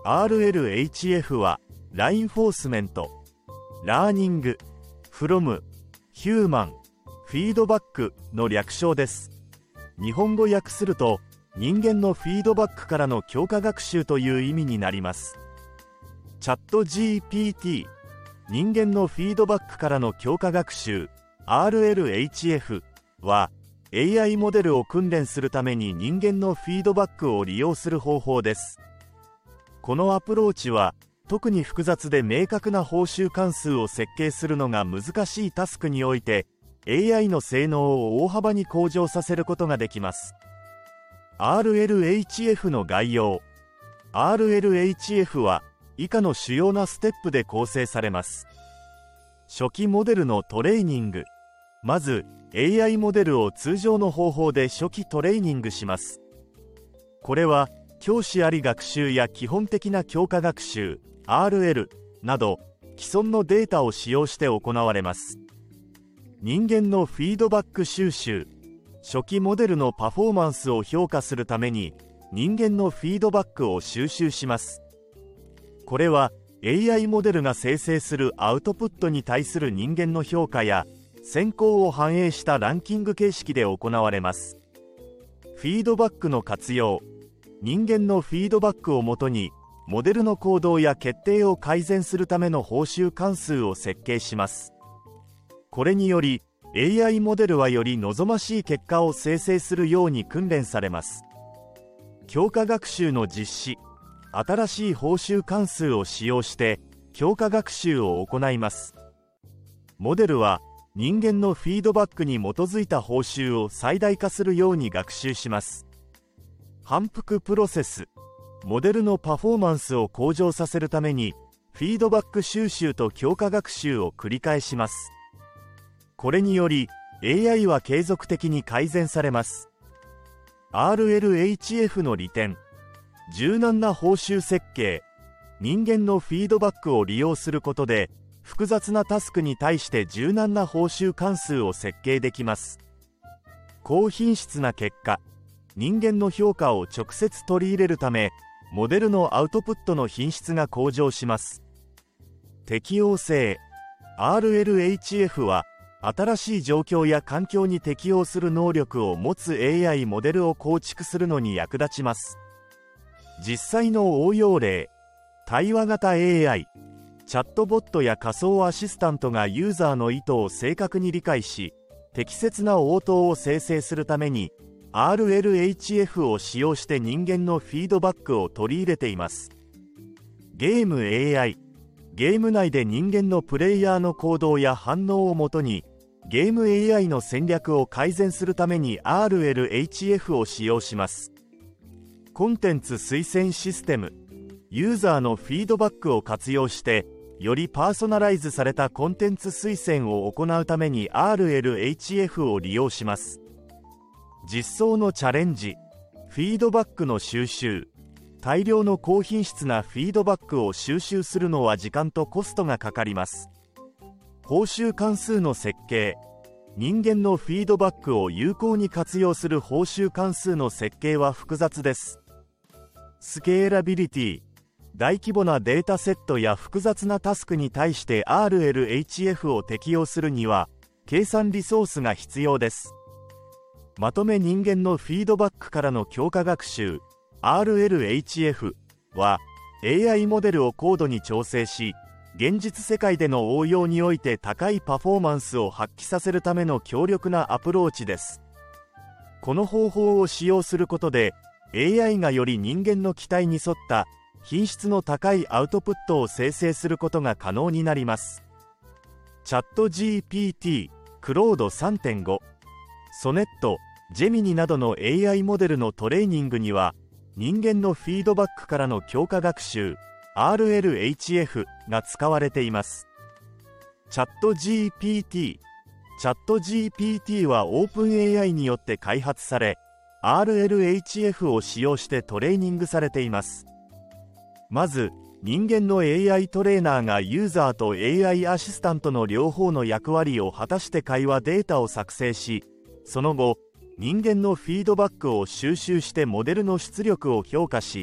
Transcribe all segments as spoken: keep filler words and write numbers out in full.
アールエルエイチエフ はラインフォースメント、ラーニング、フロム、ヒューマン、フィードバックの略称です。日本語訳すると、人間のフィードバックからの強化学習という意味になります。チャット ジーピーティー、人間のフィードバックからの強化学習 アールエルエイチエフ は エーアイ モデルを訓練するために人間のフィードバックを利用する方法です。このアプローチは特に複雑で明確な報酬関数を設計するのが難しいタスクにおいて エーアイ の性能を大幅に向上させることができます。アールエルエイチエフ の概要。 アールエルエイチエフ は以下の主要なステップで構成されます。初期モデルのトレーニング。まず エーアイ モデルを通常の方法で初期トレーニングします。これは教師あり学習や基本的な強化学習 アールエル など既存のデータを使用して行われます。人間のフィードバック収集。初期モデルのパフォーマンスを評価するために人間のフィードバックを収集します。これは エーアイ モデルが生成するアウトプットに対する人間の評価や選考を反映したランキング形式で行われます。フィードバックの活用。人間のフィードバックをもとにモデルの行動や決定を改善するための報酬関数を設計します。これによりエーアイ モデルはより望ましい結果を生成するように訓練されます。強化学習の実施。新しい報酬関数を使用して強化学習を行います。モデルは人間のフィードバックに基づいた報酬を最大化するように学習します。反復プロセス。モデルのパフォーマンスを向上させるためにフィードバック収集と強化学習を繰り返します。これにより エーアイ は継続的に改善されます。 アールエルエイチエフ の利点。柔軟な報酬設計。人間のフィードバックを利用することで複雑なタスクに対して柔軟な報酬関数を設計できます。高品質な結果。人間の評価を直接取り入れるためモデルのアウトプットの品質が向上します。適応性。 アールエルエイチエフ は新しい状況や環境に適応する能力を持つ エーアイ モデルを構築するのに役立ちます。実際の応用例。対話型 エーアイ。チャットボットや仮想アシスタントがユーザーの意図を正確に理解し適切な応答を生成するために アールエルエイチエフ を使用して人間のフィードバックを取り入れています。ゲーム エーアイ。ゲーム内で人間のプレイヤーの行動や反応をもとにゲーム エーアイ の戦略を改善するために アールエルエイチエフ を使用します。コンテンツ推薦システム。ユーザーのフィードバックを活用してよりパーソナライズされたコンテンツ推薦を行うために アールエルエイチエフ を利用します。実装のチャレンジ。フィードバックの収集。大量の高品質なフィードバックを収集するのは時間とコストがかかります。報酬関数の設計。人間のフィードバックを有効に活用する報酬関数の設計は複雑です。スケーラビリティ。大規模なデータセットや複雑なタスクに対して アールエルエイチエフ を適用するには計算リソースが必要です。まとめ人間のフィードバックからの強化学習 アールエルエイチエフ は エーアイ モデルを高度に調整し現実世界での応用において高いパフォーマンスを発揮させるための強力なアプローチです。この方法を使用することで エーアイ がより人間の期待に沿った品質の高いアウトプットを生成することが可能になります。チャット ジーピーティー、クロード さんてんご、ソネット、ジェミニなどの エーアイ モデルのトレーニングには人間のフィードバックからの強化学習 アールエルエイチエフ が使われています。チャット ジーピーティー。チャット ジーピーティー は オープンエーアイ によって開発され アールエルエイチエフ を使用してトレーニングされています。まず人間の エーアイ トレーナーがユーザーと エーアイ アシスタントの両方の役割を果たして会話データを作成しその後人間のフィードバックを収集してモデルの出力を評価し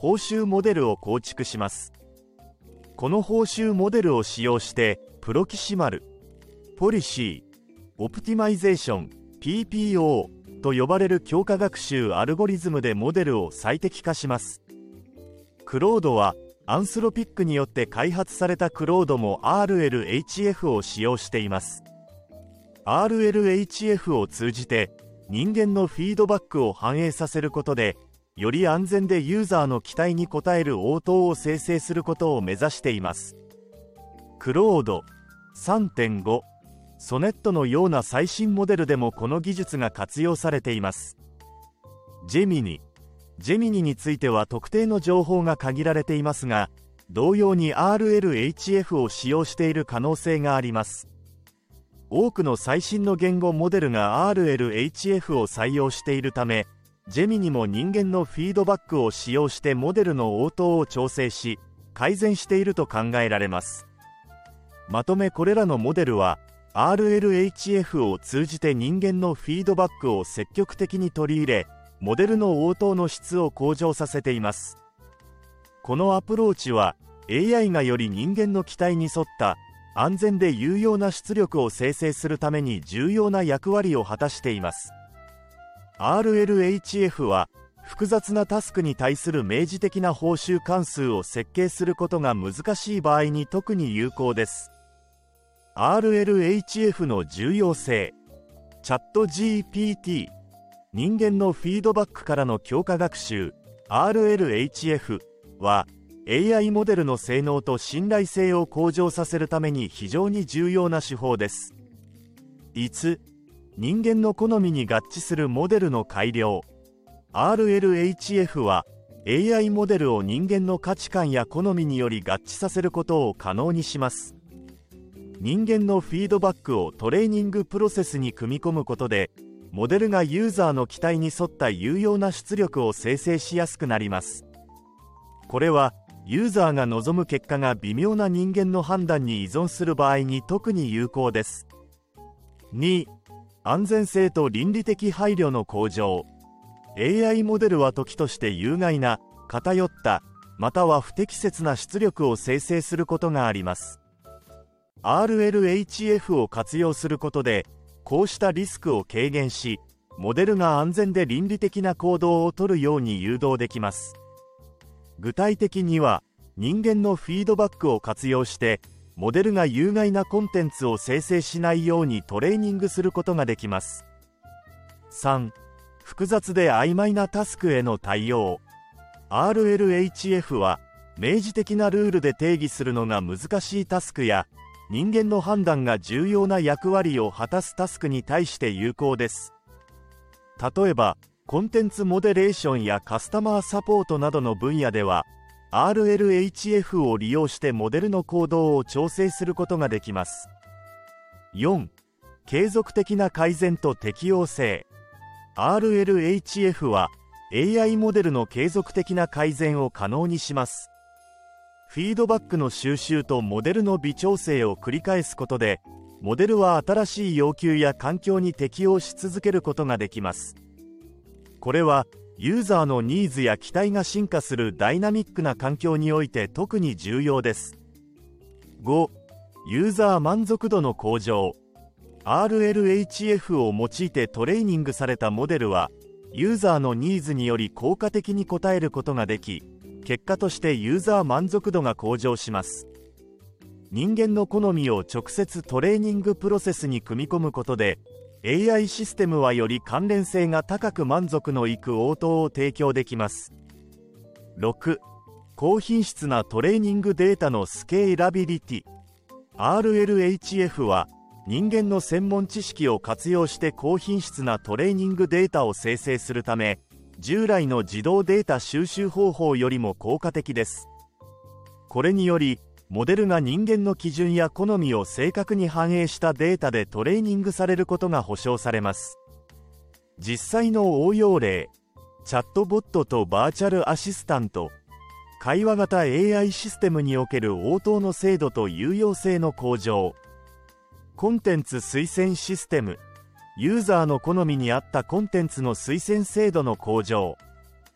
報酬モデルを構築します。この報酬モデルを使用してプロキシマル、ポリシー、オプティマイゼーション ピーピーオー と呼ばれる強化学習アルゴリズムでモデルを最適化します。クロードはアンスロピックによって開発されたクロードも アールエルエイチエフ を使用しています。アールエルエイチエフ を通じて人間のフィードバックを反映させることで、より安全でユーザーの期待に応える応答を生成することを目指しています。クロード さんてんご、ソネットのような最新モデルでもこの技術が活用されています。ジェミニジェミニについては特定の情報が限られていますが、同様に アールエルエイチエフ を使用している可能性があります。多くの最新の言語モデルが アールエルエイチエフ を採用しているため、ジェミニも人間のフィードバックを使用してモデルの応答を調整し、改善していると考えられます。まとめ、これらのモデルは アールエルエイチエフ を通じて人間のフィードバックを積極的に取り入れ、モデルの応答の質を向上させています。このアプローチは エーアイ がより人間の期待に沿った安全で有用な出力を生成するために重要な役割を果たしています。アールエルエイチエフ は複雑なタスクに対する明示的な報酬関数を設計することが難しい場合に特に有効です。アールエルエイチエフ の重要性。チャット ジーピーティー、人間のフィードバックからの強化学習 アールエルエイチエフ は エーアイ モデルの性能と信頼性を向上させるために非常に重要な手法です。いつ人間の好みに合致するモデルの改良。 アールエルエイチエフ は エーアイ モデルを人間の価値観や好みにより合致させることを可能にします。人間のフィードバックをトレーニングプロセスに組み込むことで、モデルがユーザーの期待に沿った有用な出力を生成しやすくなります。これはユーザーが望む結果が微妙な人間の判断に依存する場合に特に有効です。に、安全性と倫理的配慮の向上。エーアイ モデルは時として有害な、偏った、または不適切な出力を生成することがあります。アールエルエイチエフ を活用することで、こうしたリスクを軽減し、モデルが安全で倫理的な行動をとるように誘導できます。具体的には、人間のフィードバックを活用して、モデルが有害なコンテンツを生成しないようにトレーニングすることができます。さん、複雑で曖昧なタスクへの対応。アールエルエイチエフ は、明示的なルールで定義するのが難しいタスクや、人間の判断が重要な役割を果たすタスクに対して有効です。例えば、コンテンツモデレーションやカスタマーサポートなどの分野では、アールエルエイチエフ を利用してモデルの行動を調整することができます。よん、継続的な改善と適応性。アールエルエイチエフ は エーアイ モデルの継続的な改善を可能にします。フィードバックの収集とモデルの微調整を繰り返すことで、モデルは新しい要求や環境に適応し続けることができます。これはユーザーのニーズや期待が進化するダイナミックな環境において特に重要です。ご、ユーザー満足度の向上。アールエルエイチエフ を用いてトレーニングされたモデルは、ユーザーのニーズにより効果的に応えることができ、結果としてユーザー満足度が向上します。人間の好みを直接トレーニングプロセスに組み込むことで、エーアイ システムはより関連性が高く満足のいく応答を提供できます。ろく、高品質なトレーニングデータのスケーラビリティ。アールエルエイチエフ は人間の専門知識を活用して高品質なトレーニングデータを生成するため、従来の自動データ収集方法よりも効果的です。これにより、モデルが人間の基準や好みを正確に反映したデータでトレーニングされることが保証されます。実際の応用例、チャットボットとバーチャルアシスタント、会話型 エーアイ システムにおける応答の精度と有用性の向上、コンテンツ推薦システム、ユーザーの好みに合ったコンテンツの推薦精度の向上、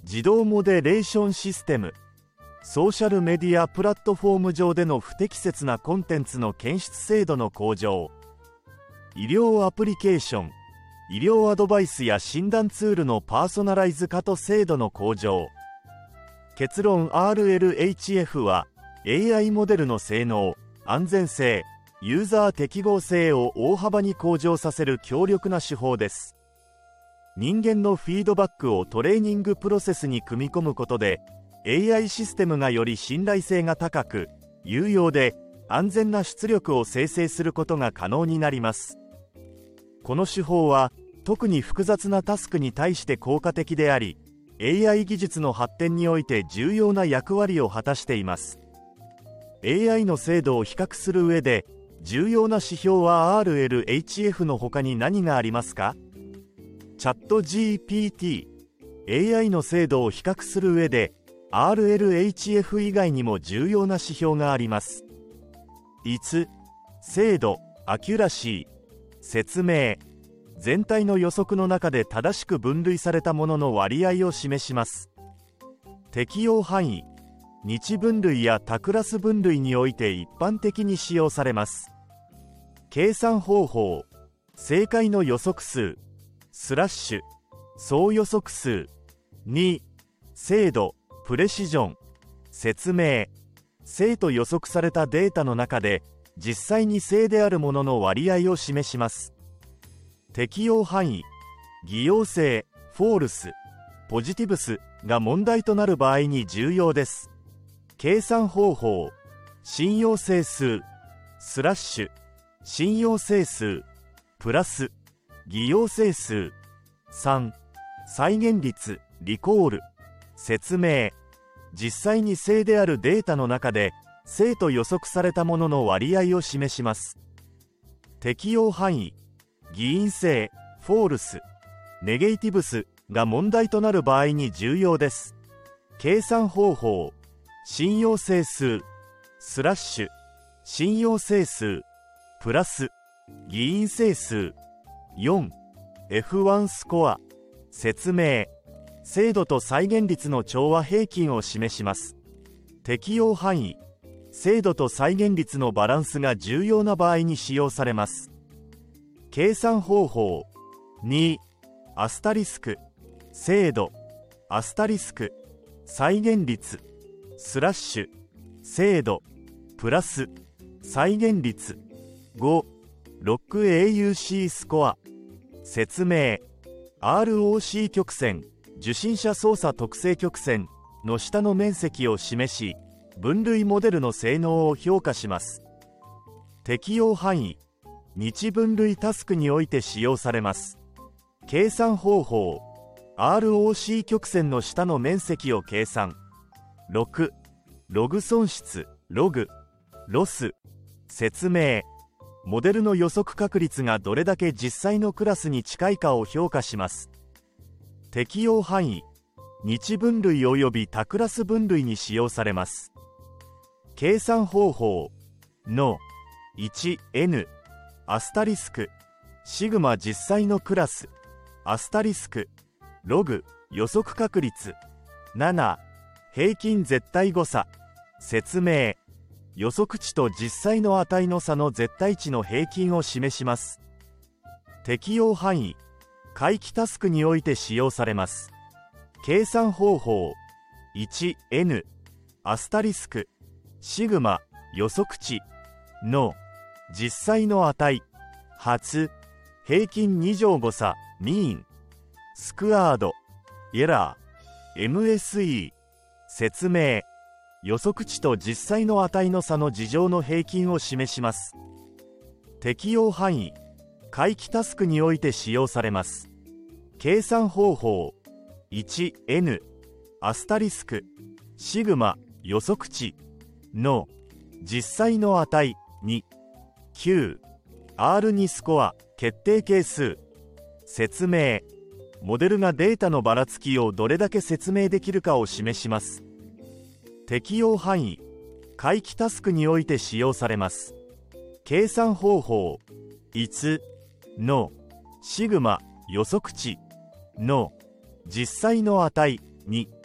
自動モデレーションシステム。ソーシャルメディアプラットフォーム上での不適切なコンテンツの検出精度の向上。医療アプリケーション。医療アドバイスや診断ツールのパーソナライズ化と精度の向上。結論 アールエルエイチエフ は エーアイ モデルの性能、安全性、ユーザー適合性を大幅に向上させる強力な手法です。人間のフィードバックをトレーニングプロセスに組み込むことで、エーアイ システムがより信頼性が高く、有用で安全な出力を生成することが可能になります。この手法は特に複雑なタスクに対して効果的であり、エーアイ 技術の発展において重要な役割を果たしています。エーアイ の精度を比較する上で重要な指標は アールエルエイチエフ の他に何がありますか？チャット ジーピーティー。エーアイ の精度を比較する上で アールエルエイチエフ 以外にも重要な指標があります。いつ、精度、アキュラシー、説明。全体の予測の中で正しく分類されたものの割合を示します。適用範囲。日分類や多クラス分類において一般的に使用されます。計算方法。正解の予測数スラッシュ総予測数。に精度プレシジョン。説明。正と予測されたデータの中で実際に正であるものの割合を示します。適用範囲。偽陽性、フォールス、ポジティブスが問題となる場合に重要です。計算方法。信用整数スラッシュ信用整数プラス偽陽整数。さん再現率リコール。説明。実際に正であるデータの中で正と予測されたものの割合を示します。適用範囲。偽陰性、フォールス、ネゲイティブスが問題となる場合に重要です。計算方法。信用整数スラッシュ信用整数プラス偽陰整数。よん エフワン スコア。説明。精度と再現率の調和平均を示します。適用範囲。精度と再現率のバランスが重要な場合に使用されます。計算方法。にアスタリスク精度アスタリスク再現率スラッシュ精度プラス再現率。ごロック エーユーシー スコア。説明。アールオーシー 曲線受信者操作特性曲線の下の面積を示し、分類モデルの性能を評価します。適用範囲。日分類タスクにおいて使用されます。計算方法。アールオーシー 曲線の下の面積を計算。ろくログ損失ログロス。説明。モデルの予測確率がどれだけ実際のクラスに近いかを評価します。適用範囲。日分類及び多クラス分類に使用されます。計算方法。の いちエヌ アスタリスクシグマ実際のクラスアスタリスクログ予測確率。なな平均絶対誤差。説明。予測値と実際の値の差の絶対値の平均を示します。適用範囲。回帰タスクにおいて使用されます。計算方法。いちエヌ アスタリスクシグマ予測値の実際の値初平均に乗誤差ミーンスクワードエラー エムエスイー。説明。予測値と実際の値の差の事情の平均を示します。適用範囲。回帰タスクにおいて使用されます。計算方法。いちエヌ アスタリスクシグマ予測値の実際の値にきゅう アールツー スコア決定係数。説明。モデルがデータのばらつきをどれだけ説明できるかを示します。適用範囲。回帰タスクにおいて使用されます。計算方法。いつのシグマ予測値の実際の値に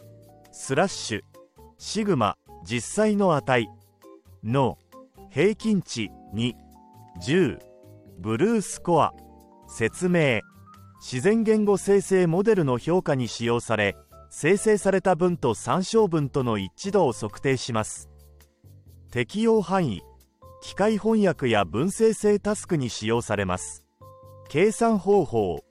スラッシュシグマ実際の値の平均値にじゅうブルースコア説明自然言語生成モデルの評価に使用され、生成された文と参照文との一致度を測定します。適用範囲機械翻訳や文生成タスクに使用されます。計算方法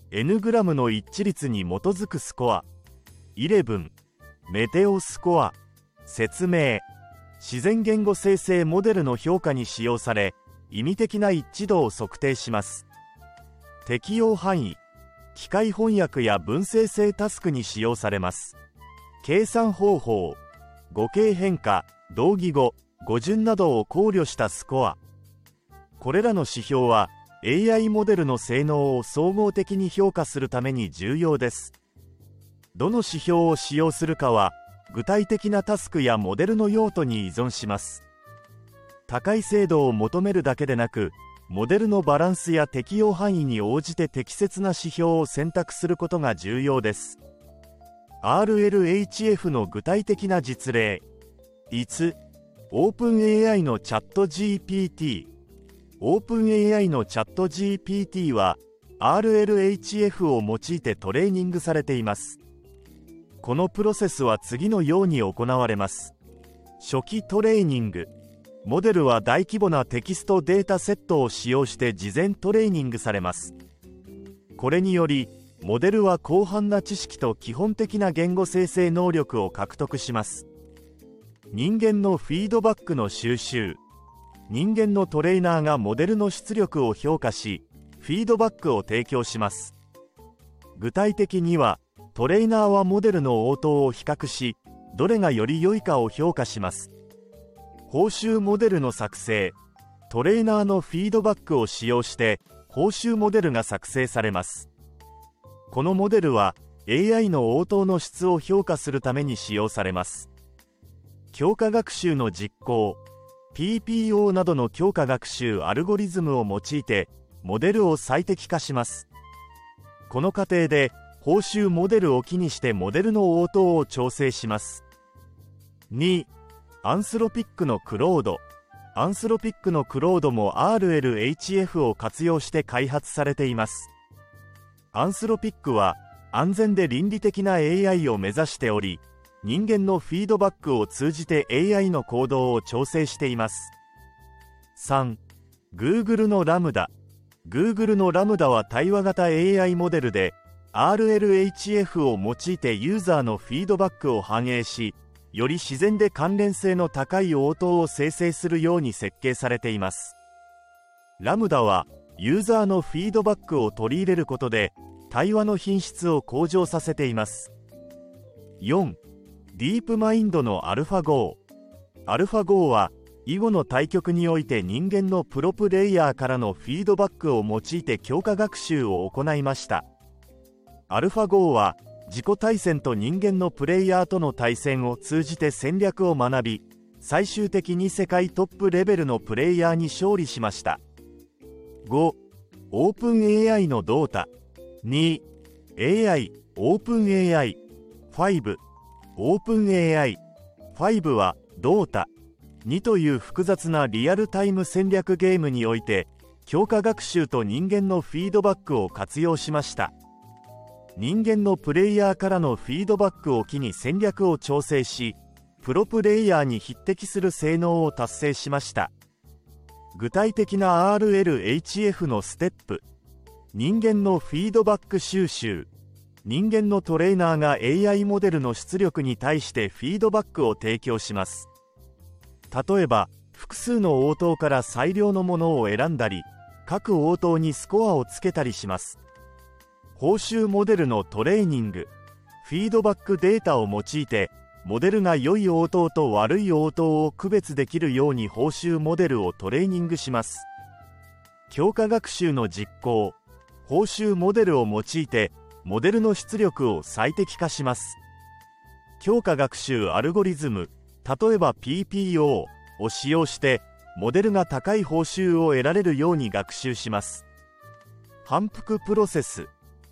N グラムの一致率に基づくスコアじゅういちメテオスコア説明自然言語生成モデルの評価に使用され、意味的な一致度を測定します。適用範囲機械翻訳や文生成タスクに使用されます。計算方法語形変化同義語語順などを考慮したスコア。これらの指標は エーアイ モデルの性能を総合的に評価するために重要です。どの指標を使用するかは具体的なタスクやモデルの用途に依存します。高い精度を求めるだけでなく、モデルのバランスや適用範囲に応じて適切な指標を選択することが重要です。アールエルエイチエフ の具体的な実例いつ オープンエーアイ のチャット ジーピーティー オープンエーアイ のチャット ジーピーティー は アールエルエイチエフ を用いてトレーニングされています。このプロセスは次のように行われます。初期トレーニングモデルは大規模なテキストデータセットを使用して事前トレーニングされます。これによりモデルは広範な知識と基本的な言語生成能力を獲得します。人間のフィードバックの収集人間のトレーナーがモデルの出力を評価し、フィードバックを提供します。具体的にはトレーナーはモデルの応答を比較し、どれがより良いかを評価します。報酬モデルの作成トレーナーのフィードバックを使用して報酬モデルが作成されます。このモデルは エーアイ の応答の質を評価するために使用されます。強化学習の実行 ピーピーオー などの強化学習アルゴリズムを用いてモデルを最適化します。この過程で報酬モデルを機にしてモデルの応答を調整します。にアンスロピックのクロードアンスロピックのクロードも アールエルエイチエフ を活用して開発されています。アンスロピックは安全で倫理的な エーアイ を目指しており、人間のフィードバックを通じて エーアイ の行動を調整しています。さん Google のラムダ Google のラムダは対話型 エーアイ モデルで アールエルエイチエフ を用いてユーザーのフィードバックを反映し、より自然で関連性の高い応答を生成するように設計されています。ラムダはユーザーのフィードバックを取り入れることで対話の品質を向上させています。よんディープマインドのアルファゴーアルファゴーは囲碁の対局において人間のプロプレイヤーからのフィードバックを用いて強化学習を行いました。アルファゴーは自己対戦と人間のプレイヤーとの対戦を通じて戦略を学び、最終的に世界トップレベルのプレイヤーに勝利しました。ごオープン エーアイ のドータに エーアイ オープン エーアイ ごオープン エーアイ ごはドータにという複雑なリアルタイム戦略ゲームにおいて強化学習と人間のフィードバックを活用しました。人間のプレイヤーからのフィードバックを機に戦略を調整し、プロプレイヤーに匹敵する性能を達成しました。具体的な アールエルエイチエフ のステップ人間のフィードバック収集人間のトレーナーが エーアイ モデルの出力に対してフィードバックを提供します。例えば複数の応答から最良のものを選んだり、各応答にスコアをつけたりします。報酬モデルのトレーニングフィードバックデータを用いてモデルが良い応答と悪い応答を区別できるように報酬モデルをトレーニングします。強化学習の実行報酬モデルを用いてモデルの出力を最適化します。強化学習アルゴリズム例えば ピーピーオー を使用してモデルが高い報酬を得られるように学習します。反復プロセス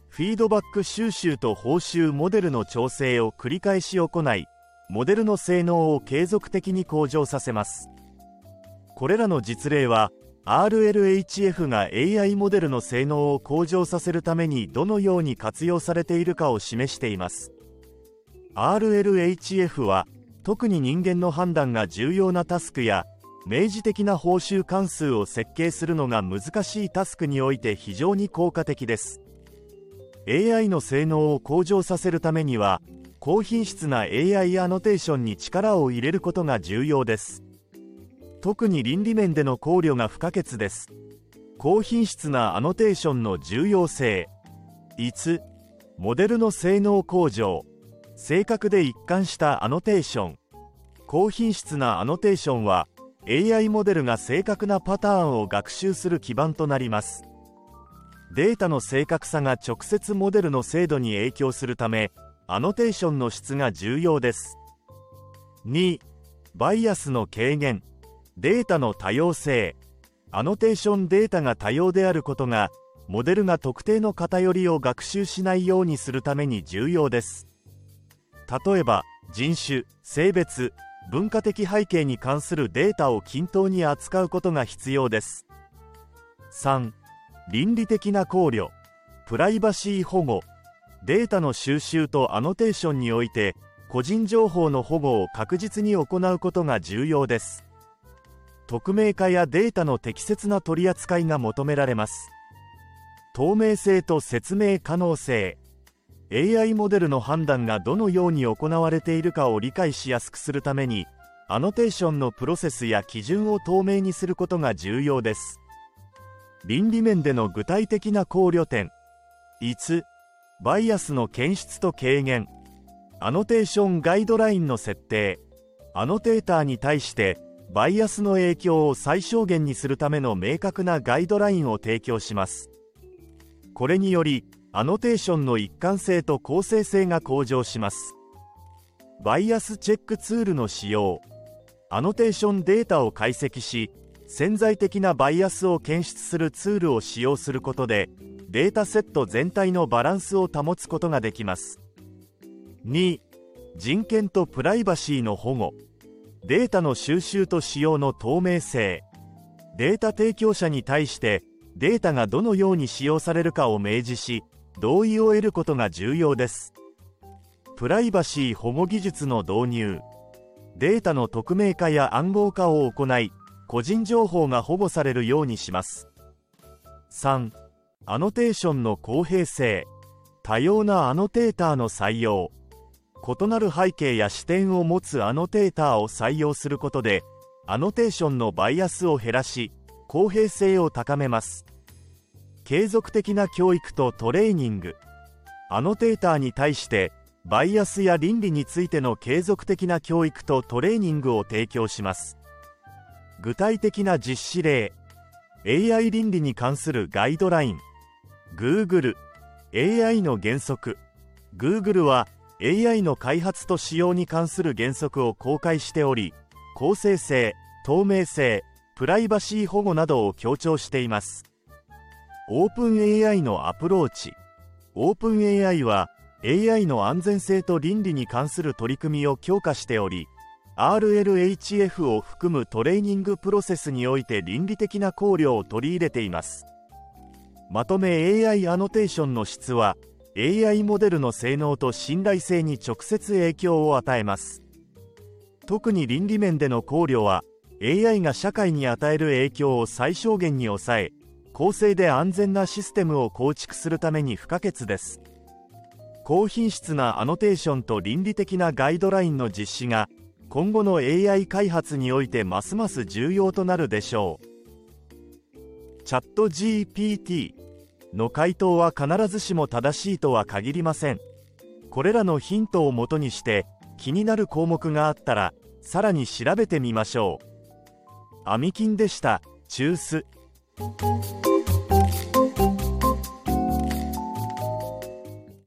フィードバック収集と報酬モデルの調整を繰り返し行い、モデルの性能を継続的に向上させます。これらの実例は アールエルエイチエフ が エーアイ モデルの性能を向上させるためにどのように活用されているかを示しています。 アールエルエイチエフ は特に人間の判断が重要なタスクや明示的な報酬関数を設計するのが難しいタスクにおいて非常に効果的です。 エーアイ の性能を向上させるためには高品質な エーアイ アノテーションに力を入れることが重要です。特に倫理面での考慮が不可欠です。高品質なアノテーションの重要性。いつ、モデルの性能向上。正確で一貫したアノテーション。高品質なアノテーションは エーアイ モデルが正確なパターンを学習する基盤となります。データの正確さが直接モデルの精度に影響するため、アノテーションの質が重要です。に、バイアスの軽減。データの多様性。アノテーションデータが多様であることが、モデルが特定の偏りを学習しないようにするために重要です。例えば、人種、性別、文化的背景に関するデータを均等に扱うことが必要です。さん、倫理的な考慮。プライバシー保護。データの収集とアノテーションにおいて、個人情報の保護を確実に行うことが重要です。匿名化やデータの適切な取り扱いが求められます。透明性と説明可能性。エーアイ モデルの判断がどのように行われているかを理解しやすくするために、アノテーションのプロセスや基準を透明にすることが重要です。倫理面での具体的な考慮点。いつ、バイアスの検出と軽減。アノテーションガイドラインの設定。アノテーターに対してバイアスの影響を最小限にするための明確なガイドラインを提供します。これにより、アノテーションの一貫性と公正性が向上します。バイアスチェックツールの使用。アノテーションデータを解析し、潜在的なバイアスを検出するツールを使用することで、データセット全体のバランスを保つことができます。に、人権とプライバシーの保護。データの収集と使用の透明性。データ提供者に対してデータがどのように使用されるかを明示し、同意を得ることが重要です。プライバシー保護技術の導入。データの匿名化や暗号化を行い、個人情報が保護されるようにします。さん、アノテーションの公平性。多様なアノテーターの採用。異なる背景や視点を持つアノテーターを採用することで、アノテーションのバイアスを減らし、公平性を高めます。継続的な教育とトレーニング。アノテーターに対してバイアスや倫理についての継続的な教育とトレーニングを提供します。具体的な実施例。エーアイ 倫理に関するガイドライン。 Google エーアイ の原則。 Google は エーアイ の開発と使用に関する原則を公開しており、公正性、透明性、プライバシー保護などを強調しています。オープン エーアイ のアプローチ。オープン エーアイ は エーアイ の安全性と倫理に関する取り組みを強化しており、アールエルエイチエフ を含むトレーニングプロセスにおいて倫理的な考慮を取り入れています。まとめ エーアイ アノテーションの質は、エーアイ モデルの性能と信頼性に直接影響を与えます。特に倫理面での考慮は、エーアイ が社会に与える影響を最小限に抑え、公正で安全なシステムを構築するために不可欠です。高品質なアノテーションと倫理的なガイドラインの実施が、今後の エーアイ 開発においてますます重要となるでしょう。チャット ジーピーティー の回答は必ずしも正しいとは限りません。これらのヒントをもとにして気になる項目があったらさらに調べてみましょう。アミキンでした。チュース。